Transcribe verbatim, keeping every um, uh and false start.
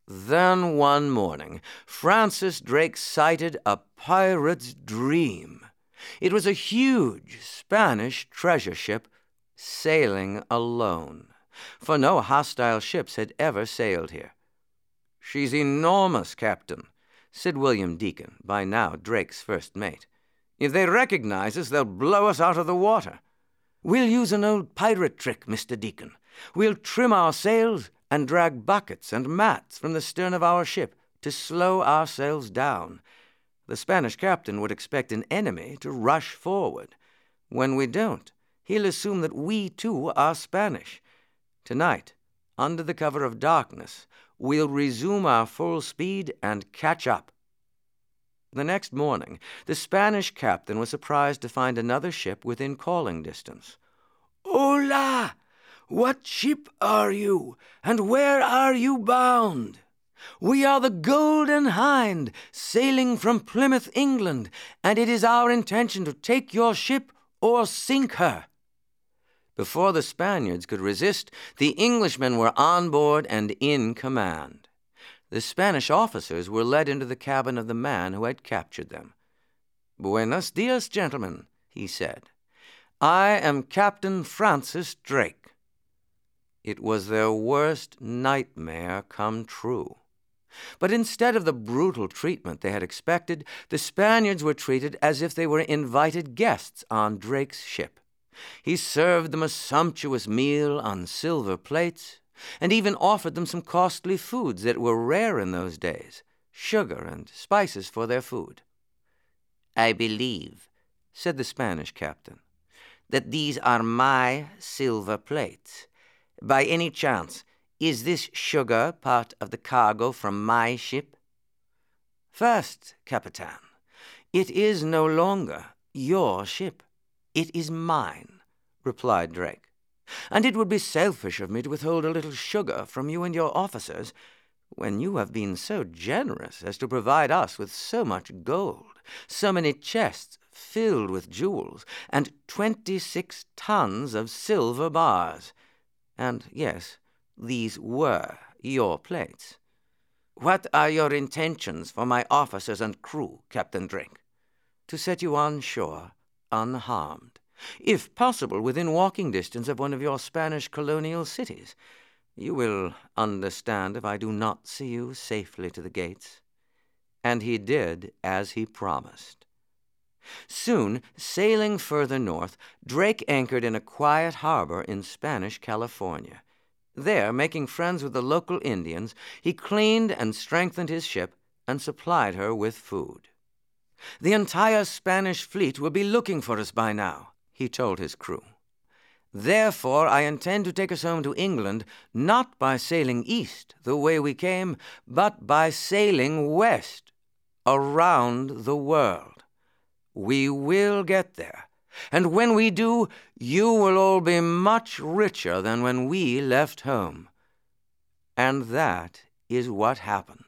Then one morning, Francis Drake sighted a pirate's dream. It was a huge Spanish treasure ship sailing alone, for no hostile ships had ever sailed here. "She's enormous, Captain," said William Deacon, by now Drake's first mate. "If they recognize us, they'll blow us out of the water." "We'll use an old pirate trick, Mister Deacon. We'll trim our sails and drag buckets and mats from the stern of our ship to slow ourselves down. The Spanish captain would expect an enemy to rush forward. When we don't, he'll assume that we too are Spanish. Tonight, under the cover of darkness, we'll resume our full speed and catch up." The next morning, the Spanish captain was surprised to find another ship within calling distance. "Hola! What ship are you, and where are you bound?" "We are the Golden Hind, sailing from Plymouth, England, and it is our intention to take your ship or sink her." Before the Spaniards could resist, the Englishmen were on board and in command. The Spanish officers were led into the cabin of the man who had captured them. "Buenos dias, gentlemen," he said. "I am Captain Francis Drake." It was their worst nightmare come true. But instead of the brutal treatment they had expected, the Spaniards were treated as if they were invited guests on Drake's ship. He served them a sumptuous meal on silver plates, and even offered them some costly foods that were rare in those days, sugar and spices for their food. "I believe," said the Spanish captain, "that these are my silver plates. By any chance, is this sugar part of the cargo from my ship?" "First, Capitan, it is no longer your ship. It is mine," replied Drake. "And it would be selfish of me to withhold a little sugar from you and your officers, when you have been so generous as to provide us with so much gold, so many chests filled with jewels, and twenty-six tons of silver bars. And yes, these were your plates." "What are your intentions for my officers and crew, Captain Drake?" "To set you on shore, unharmed, if possible within walking distance of one of your Spanish colonial cities. You will understand if I do not see you safely to the gates." And he did as he promised. Soon, sailing further north, Drake anchored in a quiet harbor in Spanish California. There, making friends with the local Indians, he cleaned and strengthened his ship and supplied her with food. "The entire Spanish fleet will be looking for us by now," he told his crew. "Therefore, I intend to take us home to England, not by sailing east the way we came, but by sailing west, around the world. We will get there, and when we do, you will all be much richer than when we left home." And that is what happened.